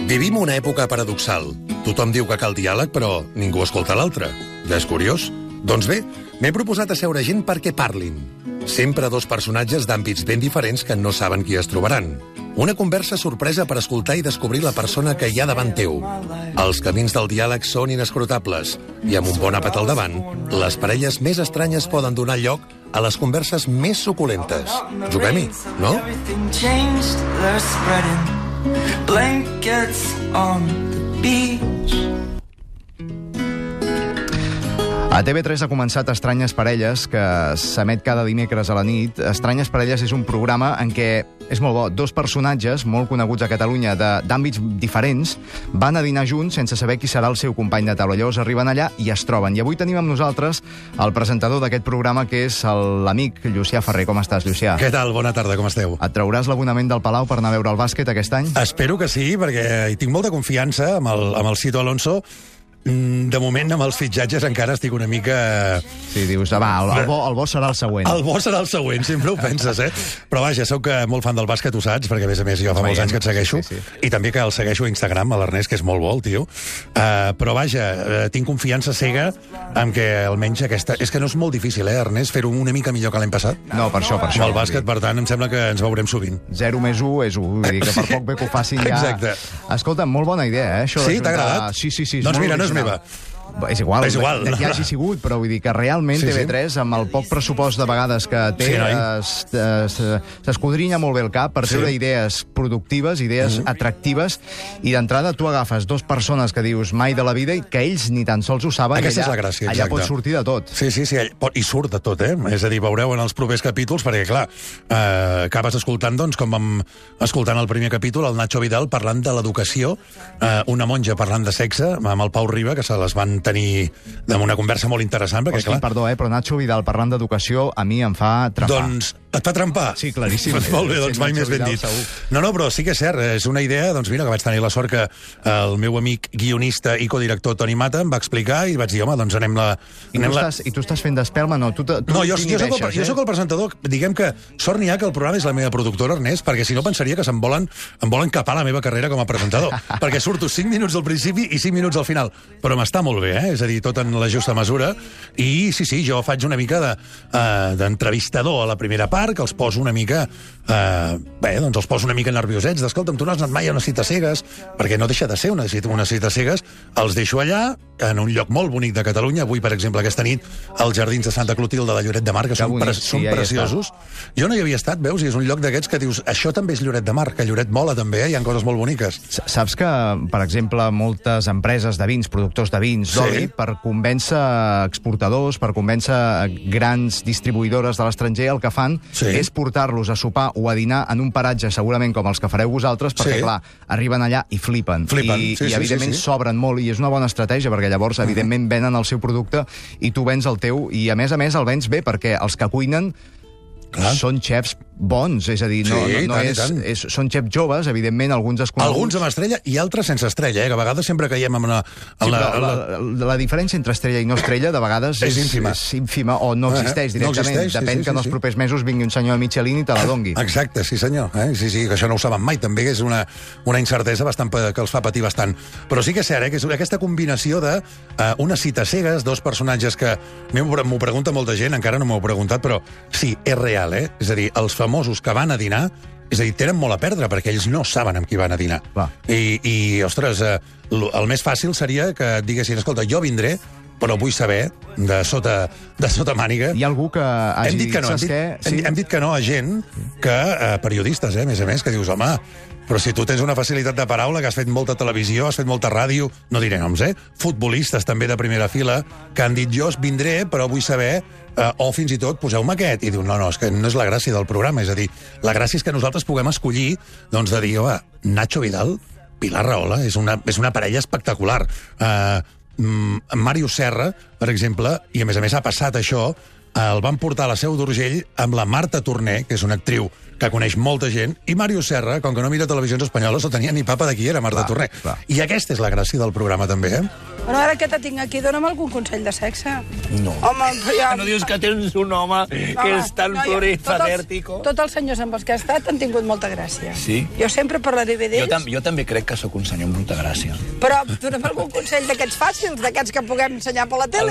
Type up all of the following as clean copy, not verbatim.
Vivim una època paradoxal. Tothom diu que cal diàleg, però ningú escolta l'altre. Ja és curiós? Doncs bé, m'he proposat asseure gent perquè parlin. Sempre dos personatges d'àmbits ben diferents que no saben qui es trobaran. Una conversa sorpresa per escoltar i descobrir la persona que hi ha davant teu. Els camins del diàleg són inescrotables i amb un bon àpat al davant, les parelles més estranyes poden donar lloc a les converses més suculentes. Juguem-hi, no? Blankets on the beach. A TV3 ha començat Estranyes Parelles, que s'emet cada dimecres a la nit. Estranyes Parelles és un programa en què és molt bo. Dos personatges molt coneguts a Catalunya d'àmbits diferents van a dinar junts sense saber qui serà el seu company de taula. Llavors arriben allà i es troben. I avui tenim amb nosaltres el presentador d'aquest programa, que és l'amic Llucià Ferrer. Com estàs, Llucià? Què tal? Bona tarda, com esteu? Et trauràs l'abonament del Palau per anar a veure el bàsquet aquest any? Espero que sí, perquè hi tinc molta confiança amb el Cito Alonso. De moment, amb els fitxatges encara estic una mica... Sí, dius, va, el bo serà el següent. El bo serà el següent, sempre ho penses, eh? Però vaja, sóc molt fan del bàsquet, ho saps, perquè a més jo fa molts anys que et segueixo, sí. I també que el segueixo a Instagram, a l'Ernest, que és molt bo, el tio. Però vaja, tinc confiança cega en que almenys aquesta... És que no és molt difícil, Ernest, fer-ho una mica millor que l'any passat? No, per això. Amb el bàsquet, per tant, em sembla que ens veurem sovint. 0 més 1 és 1, vull dir que per poc bé que ho facin ja... Exacte. Escolta, molt bona idea, això. Sí, t'ha agradat? Sí. Doncs mira, no és meva. És igual, que hi hagi sigut, però vull dir que realment TV3, amb el poc pressupost de vegades que té, s'escodrinya molt bé el cap per treure idees productives, idees atractives, i d'entrada tu agafes dos persones que dius mai de la vida i que ells ni tan sols ho saben. Aquesta és la gràcia, allà pot sortir de tot. Sí, i surt de tot, És a dir, veureu en els propers capítols, perquè, clar, acabes escoltant, doncs, com vam escoltant el primer capítol, el Nacho Vidal parlant de l'educació, una monja parlant de sexe, amb el Pau Riba, que se les van tenir amb una conversa molt interessant, perquè, clar... Perdó, però Nacho Vidal parlant d'educació a mi em fa trempar. Doncs et fa trempar? Sí, claríssim. Molt bé, doncs mai més ben dit. No, però sí que és cert, és una idea, doncs mira, que vaig tenir la sort que el meu amic guionista i codirector Toni Mata em va explicar i vaig dir, home, doncs anem-la... I tu estàs fent d'espelma? No, jo soc el presentador, diguem que sort n'hi ha que el programa és la meva productora, Ernest, perquè si no pensaria que em volen capar la meva carrera com a presentador, perquè surto 5 minuts al principi i 5 minuts al final, però m'està molt bé, és a dir, tot en la justa mesura, i sí, jo faig una mica d'entrevistador a la primera part, que els poso una mica els poso una mica nerviosets, d'escolta'm, tu no has anat mai a una cita cegues, perquè no deixa de ser una cita cegues, els deixo allà, en un lloc molt bonic de Catalunya, avui, per exemple, aquesta nit, als Jardins de Santa Clotilde de Lloret de Mar, que són preciosos. Jo no hi havia estat, veus, i és un lloc d'aquests que dius, això també és Lloret de Mar, que Lloret mola també, hi ha coses molt boniques. Saps que, per exemple, moltes empreses de vins, productors de vins, d'oli, per convèncer exportadors, per convèncer grans distribuïdores de l'estranger, el que fan és portar-los a sopar o a dinar en un paratge, segurament com els que fareu vosaltres, perquè, clar, arriben allà i flipen. I evidentment, s'obren molt, i és una bona estratègia, perquè llavors, evidentment, venen el seu producte i tu vens el teu, i a més el vens bé, perquè els que cuinen són xefs bons, és a dir, són xefs joves, evidentment, alguns desconeguts. Alguns amb estrella i altres sense estrella, que a vegades sempre caiem amb la diferència entre estrella i no estrella, de vegades és ínfima, o no existeix directament. Depèn que en els propers mesos vingui un senyor de Michelin i te la dongui. Exacte, sí senyor. Sí, que això no ho saben mai, també és una incertesa bastant que els fa patir bastant. Però sí que és cert, que és aquesta combinació d'unes cites cegues, dos personatges que m'ho pregunta molta gent, encara no m'ho heu preguntat, però sí, és real, és a dir, els famosos que van a dinar, és a dir, tenen molt a perdre, perquè ells no saben amb qui van a dinar. I, ostres, el més fàcil seria que et diguessin, escolta, jo vindré, però vull saber, de sota màniga... Hi ha algú que hagi dit, saps què? Hem dit que no a gent, periodistes, a més, que dius, home, però si tu tens una facilitat de paraula, que has fet molta televisió, has fet molta ràdio, no diré noms, futbolistes també de primera fila, que han dit, jo vindré, però vull saber, o fins i tot, poseu-me aquest, i diu, no, és que no és la gràcia del programa, és a dir, la gràcia és que nosaltres puguem escollir, doncs, de dir, Nacho Vidal, Pilar Rahola, és una parella espectacular. Màrius Serra, per exemple, i a més ha passat això, el van portar a la Seu d'Urgell amb la Marta Torner, que és una actriu que coneix molta gent, i Mario Serra, com que no mira televisions espanyoles, no tenia ni papa de qui era Marta Torner. I aquesta és la gràcia del programa, també, Bueno, ara que te tinc aquí, dona'm algun consell de sexe. No. Home, ja... No dius que tens un home que és tan plurifacètico? Tots els senyors amb els que he estat han tingut molta gràcia. Sí? Jo sempre parlaré bé d'ells. Jo també crec que sóc un senyor amb molta gràcia. Però dona'm algun consell d'aquests fàcils, d'aquests que puguem ensenyar per la tele.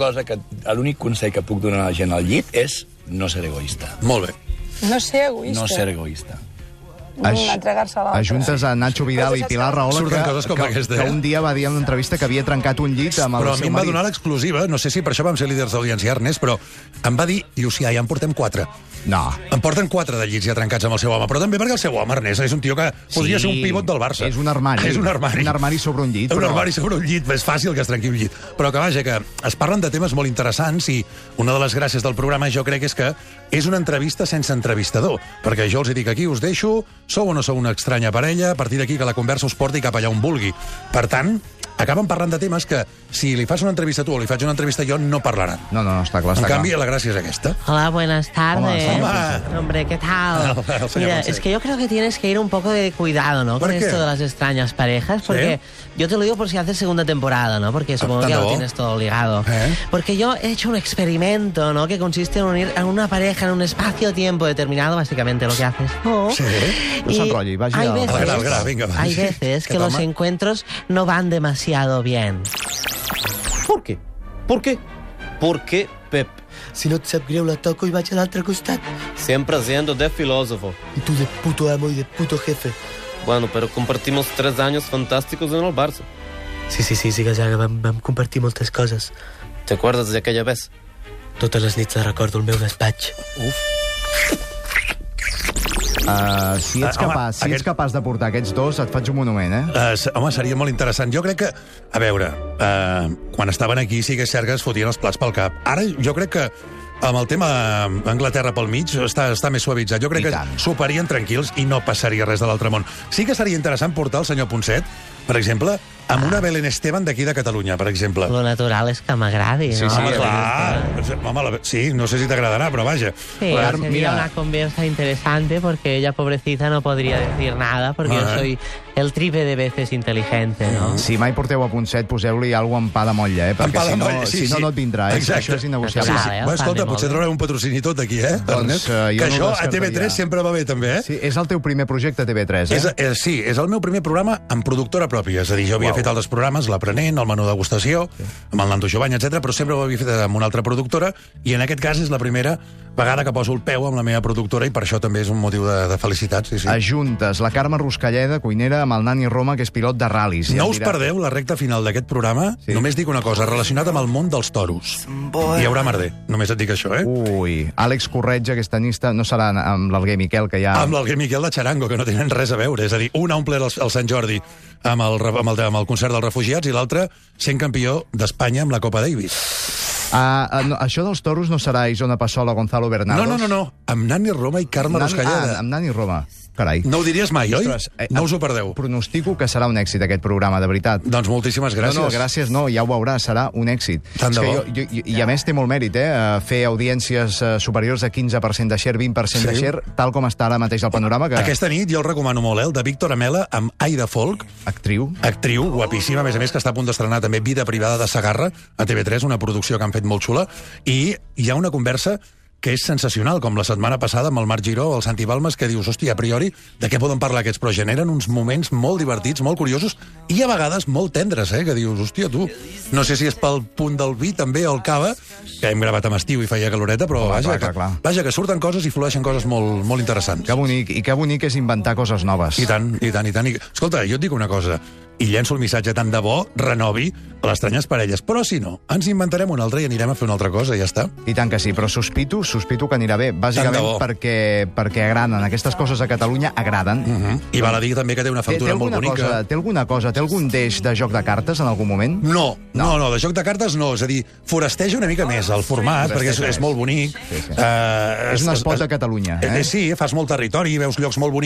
L'únic consell que puc donar a la gent al llit és no ser egoista. Molt bé. No ser egoista. No ser egoista. Entregar-se a l'altre. Ajuntes a Nacho Vidal i Pilar Rahola que un dia va dir en una entrevista que havia trencat un llit amb el seu marit. Però a mi em va donar l'exclusiva, no sé si per això vam ser líders d'audiència, Ernest, però em va dir, Llucià, ja en portem 4. No. En porten 4 de llits ja trencats amb el seu home, però també perquè el seu home, Ernest, és un tio que podria ser un pivot del Barça. És un armari. És un armari. Un armari sobre un llit. Un armari sobre un llit, és fàcil que es trenqui un llit. Però que vaja, que es parlen de temes molt interessants i una de les gràcies del programa jo crec és que és una entrevista sense entrevistador, perquè jo els dic aquí, us deixo, sou o no sou una estranya parella, a partir d'aquí que la conversa us porti cap allà on vulgui. Per tant, acaben parlant de temes que, si li fas una entrevista tu o li faig una entrevista jo, no parlaran. No, està clar, En canvi, la gràcia es aquesta. Hola, buenas tardes. Hola. Hombre, ¿qué tal? Mira, es que yo creo que tienes que ir un poco de cuidado, ¿no? Con esto de las extrañas parejas, porque yo te lo digo por si haces segunda temporada, ¿no? Porque supongo que ya lo tienes todo ligado. Porque yo he hecho un experimento, ¿no? Que consiste en unir a una pareja en un espacio-tiempo determinado, básicamente lo que haces. Sí. No s'enrotlli, vagi hay veces que los encuentros no van demasiado bien. ¿Por qué? ¿Por qué? ¿Por qué, Pep? Si no et sap greu, la toco i vaig a l'altre costat. Siempre siendo de filósofo. Y tú de puto amo y de puto jefe. Bueno, pero compartimos 3 años fantásticos en el Barça. Sí, Gazaga, vam compartir moltes coses. ¿Te acuerdas de aquella vez? Totes les nits recordo el meu despatx. Si ets capaç de portar aquests dos, et faig un monument, home, seria molt interessant. Jo crec que, a veure, quan estaven aquí sí que és cert que es fotien els plats pel cap. Ara jo crec que amb el tema Anglaterra pel mig està més suavitzat. Jo crec que s'ho farien tranquils i no passaria res de l'altre món. Sí que seria interessant portar el senyor Ponset, per exemple, amb una Belén Esteban d'aquí de Catalunya, per exemple. Lo natural és que m'agradi, no? Home, clar. Home, sí, no sé si t'agradarà, però vaja. Sí, sería una conversa interesante porque ella, pobrecita, no podría decir nada porque yo soy el triple de veces inteligente, ¿no? Si mai porteu a Ponset, poseu-li alguna amb pa de motlla, perquè si no, no et vindrà. Això és innegociable. Escolta, potser trobarem un patrociní tot aquí, Ernest? Que això a TV3 sempre va bé, també, Sí, és el teu primer projecte a TV3, Sí, és el meu primer programa amb productora pròpia. És a dir, jo havia fet altres programes, l'Aprenent, el menú degustació, amb el Nando Jovany, etc, però sempre ho havia fet amb una altra productora, i en aquest cas és la primera vegada que poso el peu amb la meva productora, i per això també és un motiu de felicitat. Ajuntes la Carme Ruscalleda, cuinera, amb el Nani Roma, que és pilot de ral·lis. No us perdeu la recta final d'aquest programa. Només dic una cosa, relacionat amb el món dels toros. Hi haurà merder, només et dic això, Ui, Àlex Corretja, que és tenista, no serà amb l'Alguer Miquel, que ja... Amb l'Alguer Miquel de Charango, que no tenen res a veure. És a dir, un ha omplert el Sant Jordi amb el concert dels refugiats i l'altre sent campió d'Espanya amb la Copa Davis. Això dels toros no serà Isona Passola, Gonzalo Bernardos? No. Amb Nani Roma i Carme Ruscalleda. Amb Nani Roma. Carai. No ho diries mai, oi? No us ho perdeu. Pronostico que serà un èxit aquest programa, de veritat. Doncs moltíssimes gràcies. No, gràcies no, ja ho veuràs, serà un èxit. Tant de bo. I a més té molt mèrit, fer audiències superiors a 15% de share, 20% de share, tal com està ara mateix el panorama. Aquesta nit jo el recomano molt, el de Víctor Amela amb Aida Folk. Actriu, guapíssima, a més que està a punt d'estrenar també Vida privada de Sagarra a TV3, una producció que han fet molt xula, i hi ha una conversa que és sensacional, com la setmana passada amb el Marc Giró, el Santi Balmes, que dius, hòstia, a priori, de què poden parlar aquests? Però generen uns moments molt divertits, molt curiosos, i a vegades molt tendres, que dius, hòstia, tu, no sé si és pel punt del vi, també, o el cava, que hem gravat amb estiu i feia caloreta, però vaja, que surten coses i flueixen coses molt, molt interessants. Que bonic, i que bonic és inventar coses noves. I tant. Escolta, jo et dic una cosa, i llenço el missatge tant de bo, renovi a les estranyes parelles. Però si no, ens inventarem una altra i anirem a fer una altra cosa, i ja està. I tant que sí, però sospito que anirà bé, bàsicament perquè agraden. Aquestes coses a Catalunya agraden. I val a dir també que té una factura molt bonica. Té algun deix de joc de cartes en algun moment? No, de joc de cartes no. És a dir, foresteja una mica més el format, perquè és molt bonic. És un espot de Catalunya. Sí, fas molt territori, veus llocs molt bonics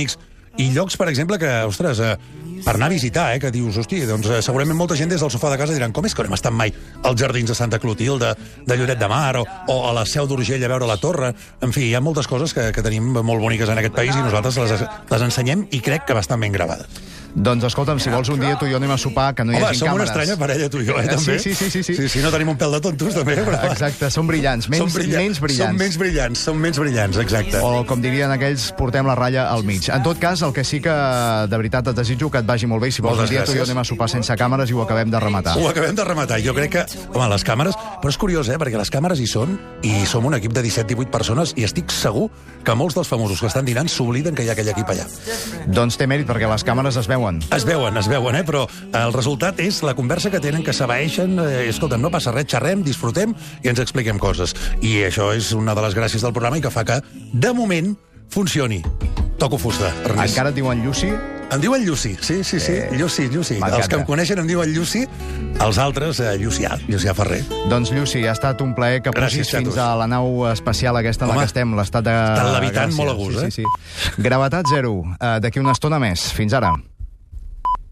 I llocs, per exemple, que, ostres, per anar a visitar, que dius, hosti, doncs segurament molta gent des del sofà de casa diran com és que no hem estat mai als jardins de Santa Clotilde, de Lloret de Mar, o a la Seu d'Urgell a veure la torre. En fi, hi ha moltes coses que tenim molt boniques en aquest país i nosaltres les ensenyem i crec que bastant ben gravades. Doncs escolta'm, si vols un dia tu i jo anem a sopar, que no hi hagi càmeres. Home, som una estranya parella, tu i jo, també? Sí, no tenim un pèl de tontos, també. Però... Exacte, som brillants, menys brillants. Som menys brillants, exacte. O, com dirien aquells, portem la ratlla al mig. En tot cas, el que sí que, de veritat, et desitjo que et vagi molt bé. Si vols un dia tu i jo anem a sopar sense càmeres i ho acabem de rematar. Ho acabem de rematar. Jo crec que, home, les càmeres... Però és curiós, perquè les càmeres hi són, i som un equip de 17-18 persones, i estic segur que molts dels famosos que estan dinant s'obliden que hi ha aquell equip allà. Doncs té mèrit, perquè les càmeres es veuen. Es veuen, però el resultat és la conversa que tenen, que s'abaeixen, escolta'm, no passa res, xerrem, disfrutem i ens expliquem coses. I això és una de les gràcies del programa i que fa que, de moment, funcioni. Toco fusta, Ernest. Encara et diuen Lluci? Em diuen Lluci, sí. Lluci. Els que em coneixen em diuen Lluci, els altres, Llucià Ferrer. Doncs, Lluci, ha estat un plaer que pugis fins a la nau espacial aquesta en la que estem, l'estat de Gràcia. Estan levitant molt a gust, Sí. Gravetat zero, d'aquí una estona més. Fins ara.